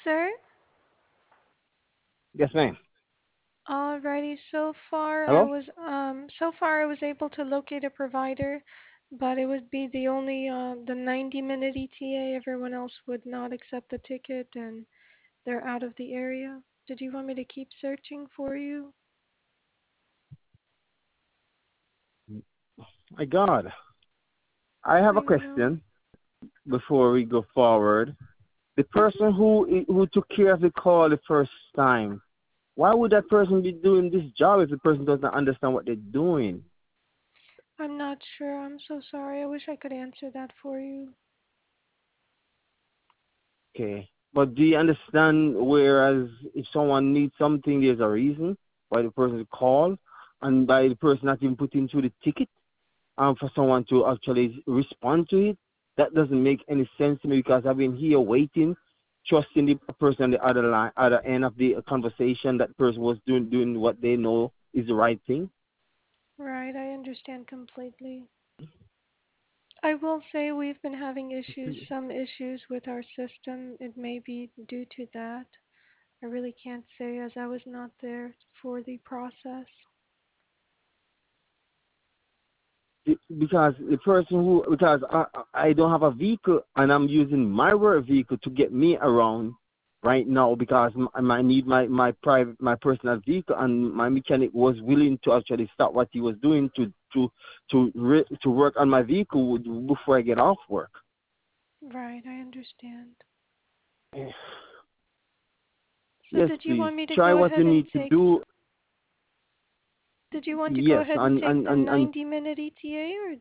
sir? Yes, ma'am. Alrighty, Hello? so far I was able to locate a provider, but it would be the only the 90-minute ETA. Everyone else would not accept the ticket and they're out of the area. Did you want me to keep searching for you? My God. I have I a know. question before we go forward. The person who took care of the call the first time, why would that person be doing this job if the person doesn't understand what they're doing? I'm not sure. I'm so sorry. I wish I could answer that for you. Okay. But do you understand whereas if someone needs something, there's a reason why the person call and by the person not even putting through the ticket for someone to actually respond to it? That doesn't make any sense to me because I've been here waiting, trusting the person on the other line, other end of the conversation that person was doing what they know is the right thing. Right, I understand completely. I will say we've been having some issues with our system. It may be due to that. I really can't say as I was not there for the process. Because the person who because I don't have a vehicle and I'm using my work vehicle to get me around right now because I need my personal vehicle and my mechanic was willing to actually stop what he was doing to work on my vehicle before I get off work. Right, I understand. So Yes, please try what you need to do. did you want to go Yes, ahead and take the 90-minute ETA or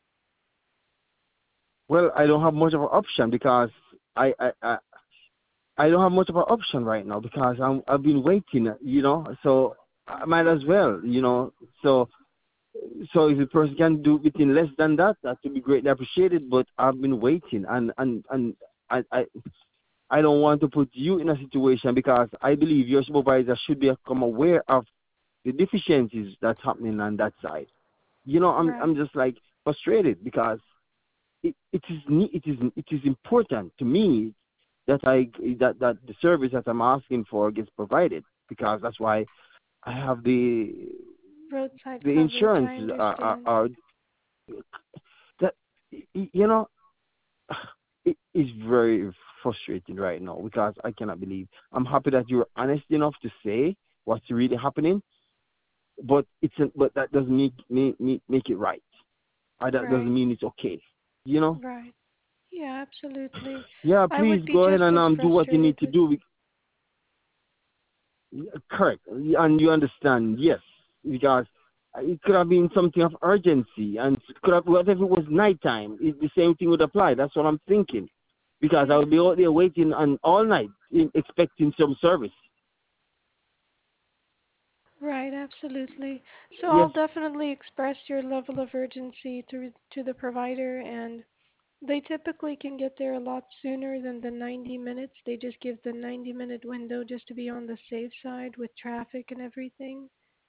well, I don't have much of an option because I I, I I don't have much of an option right now because I've been waiting, so I might as well, So if the person can do within less than that, that would be greatly appreciated. But I've been waiting, and I I I don't want to put you in a situation because I believe your supervisor should become aware of the deficiencies that's happening on that side. I'm right, just like frustrated because it is important to me that that the service that I'm asking for gets provided because that's why I have roadside the coverage? insurance I understand. are that you know it is very frustrating right now because I cannot believe. I'm happy that you're honest enough to say what's really happening, but that doesn't make it right. Or that doesn't Right, mean it's okay. You know? right. Yeah, absolutely. Yeah, I please would be go ahead just and as do what you frustrated need to with. do. Correct. And you understand, yes, because it could have been something of urgency, and it could have, what if it was nighttime? The same thing would apply. That's what I'm thinking. Because I Yeah. would be out there waiting on all night, expecting some service. Right, absolutely. So I'll Yes, definitely express your level of urgency to the provider, and they typically can get there a lot sooner than the 90 minutes. They just give the 90-minute window just to be on the safe side with traffic and everything.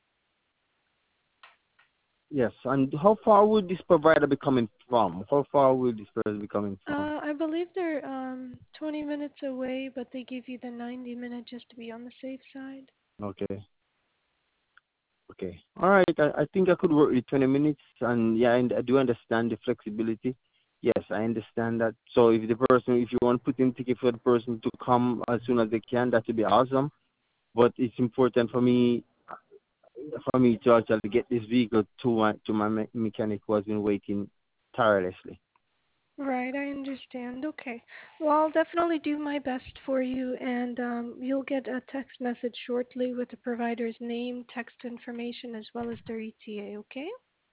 yes. And how far would this provider be coming from? How far would this person be coming from? I believe they're 20 minutes away, but they give you the 90-minute just to be on the safe side. Okay, okay. All right. I think I could work with 20 minutes, and yeah, and I do understand the flexibility. Yes, I understand that. So if you want to put in ticket for the person to come as soon as they can, that would be awesome. But it's important for me to actually get this vehicle to my mechanic who has been waiting tirelessly. Right, I understand. Okay. Well, I'll definitely do my best for you, and you'll get a text message shortly with the provider's name, text information, as well as their ETA, okay?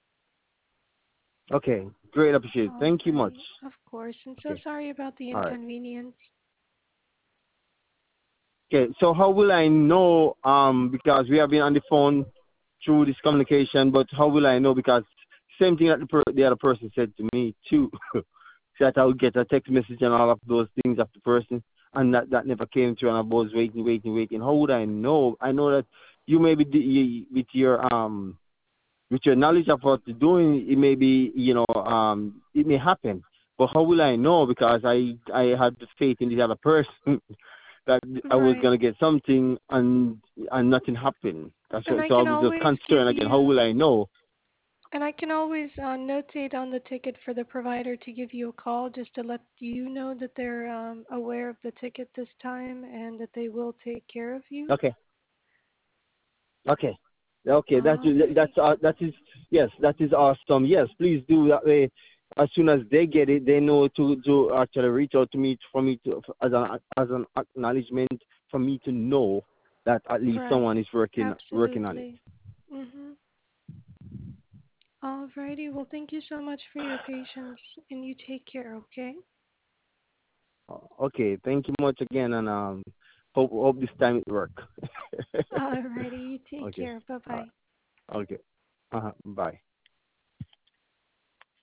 Okay, great, appreciate it. Thank you much. Alrighty. Of course. And so Okay, sorry about the all right. inconvenience. Okay, so how will I know? Because we have been on the phone through this communication, but how will I know? Because same thing that the other person said to me too, that I would get a text message and all of those things of the person, and that never came through, and I was waiting. How would I know? I know that you may be with your knowledge of what you're doing, it may be it may happen. But how will I know? Because I had the faith in the other person that I was Right. gonna get something and nothing happened. That's And what, I so I can was just always concerned give again. How you will I know? And I can always notate on the ticket for the provider to give you a call just to let you know that they're aware of the ticket this time and that they will take care of you. Okay, okay, okay. Alrighty. That is yes, that is awesome. Yes, please do that way. As soon as they get it, they know to actually reach out to me for me to as an acknowledgement for me to know that at least Right. someone is working on it. Absolutely. Mhm. Alrighty. Well, thank you so much for your patience and you take care, okay? Okay, thank you much again, and hope this time it work. Alrighty. You take Okay, care. uh, Bye-bye. okay, bye.